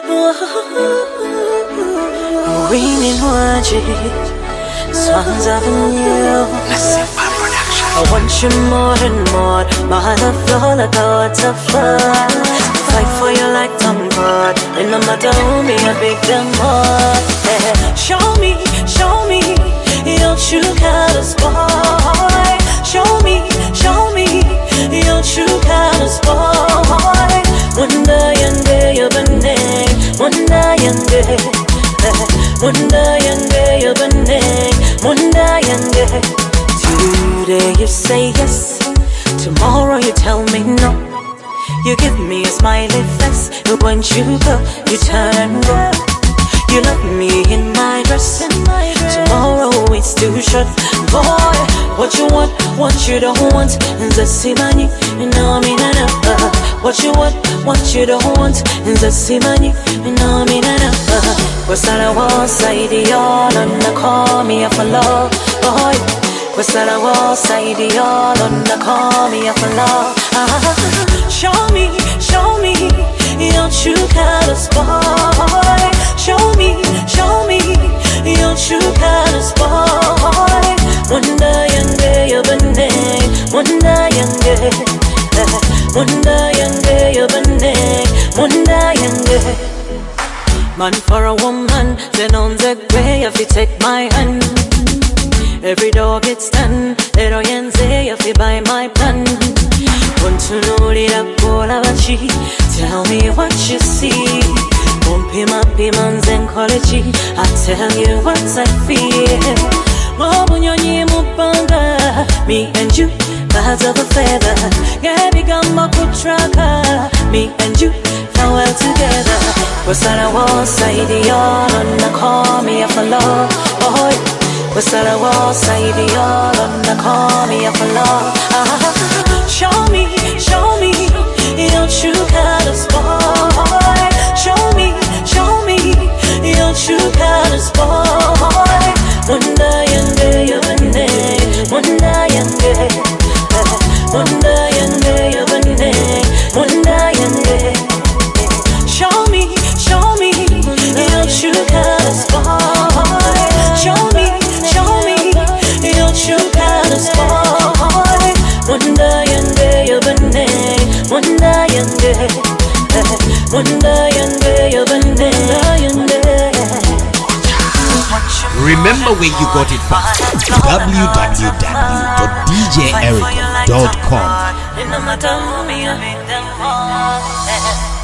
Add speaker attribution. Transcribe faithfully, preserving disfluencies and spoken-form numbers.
Speaker 1: Raining waji, Swans Avenue. I want you more and more, by the floor like a waterfall. Fight for you like Tom Ford, and no matter who me, I beg them more. Yeah. Show me, show me your true colors, boy. Show me, show me your true colors, boy. Wonder yande yabane, wonder yande, wonder yande yabane, wonder yande. Today you say yes, tomorrow you tell me no. You give me a smiley face, but when you go, you turn red. You love me in my dress, tomorrow it's too short. Boy, what you want, what you don't want, that's money, you know me na na. What you want, what you don't want, that's money, you know me na na. What's that I want, say the all, and call me up for love, boy. What's that I want, say the all, and call me up for love. Ah, show me, show me your true colors, boy. Show me, show me your true colors, boy. Wonder yande yabane, wonder yande, wonder yande yabane, wonder yande. Man for a woman, then on the way if you take my hand. Every door gets done, little yenze if you buy my plan. Want to know the cola bachi, tell me what you see. Bumpy mappy man's in college, I tell you what I feel. Mobunyonyi mupanga, me and you, birds of a feather. Gabi gamba kutraka, me and you, fell well together. What's that I want, say the all, and call me up for love, boy. What's that I want, say the all, and call me up for love. Ah, show me, show me your true colors, boy. Show me, show me your true colors, boy. Wonder yande yabane, wonder yande, wonder yande yabane, wonder yande. Show me, show me your true colors, boy. Show me, show me your true colors, boy. Wonder yande yabane, wonder yande, wonder yande yabane, yande.
Speaker 2: Remember where you got it from. w w w dot d j eric dot com.